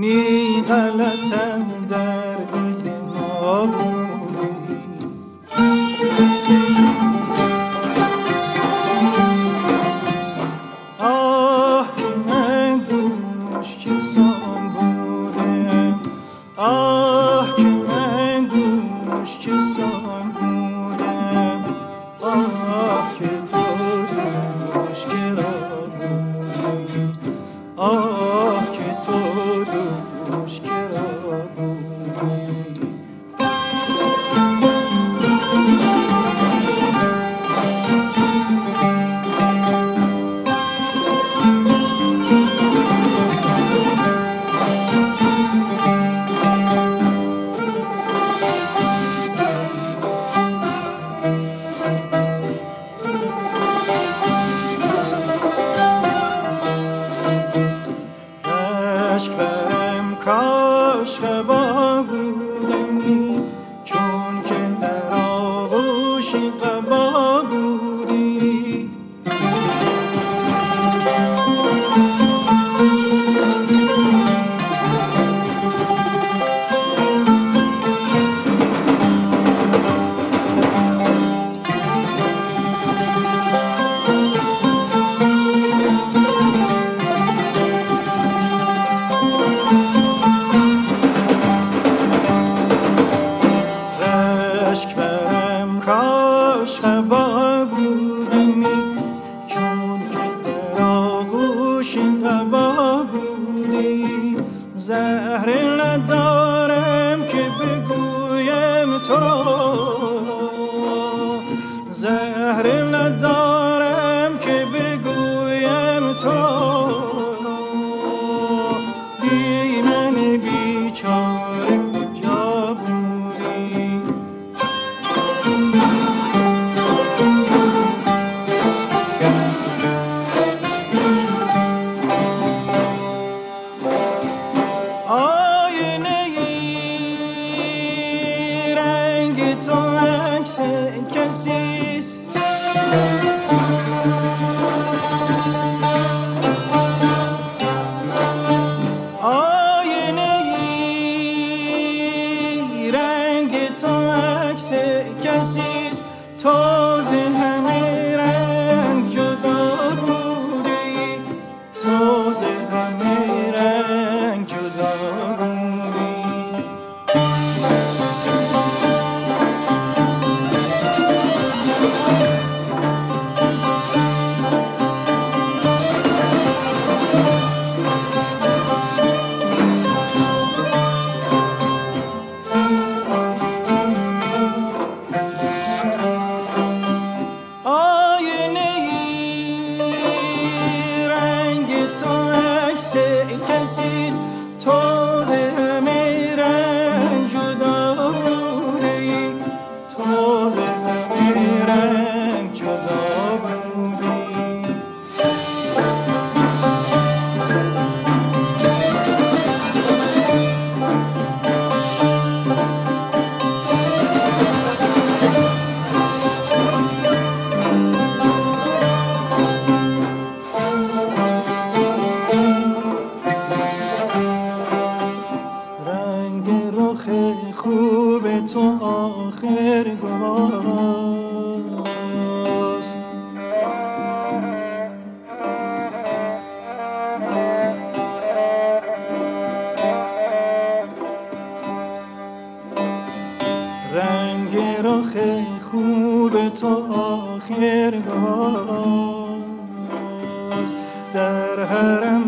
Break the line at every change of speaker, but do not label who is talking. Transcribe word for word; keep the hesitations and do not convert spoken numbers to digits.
نی غلطم در دل ما بودی. آه من دوش که سان بودم، آه که من دوش که سان بودم، آه که تو دوش که را بودی، آه که تو دوش که را بودی. کاش قبا بودمی چون که در آغوش قبا بودی. کاش قبا بودمی چون که در آغوش قبا بودی. زهر ندارم که بگویم تو را، زهر ندارم که بگویم تو را. بی من بیچاره کجا بودی. آینه ای رنگ تو عکس کسیست، آینه ای رنگ تو عکس کسیست. تازه همه رنگ جدا بودی، تازه همه رنگ جدا بودی. آینه ای رنگ تو عکس کسیست. تازه همه رنگ جدا بودی، تازه همه رنگ جدا بودی. خوب تو آخر گواست، رنگ رخ خوب تو آخر گواست. در حرم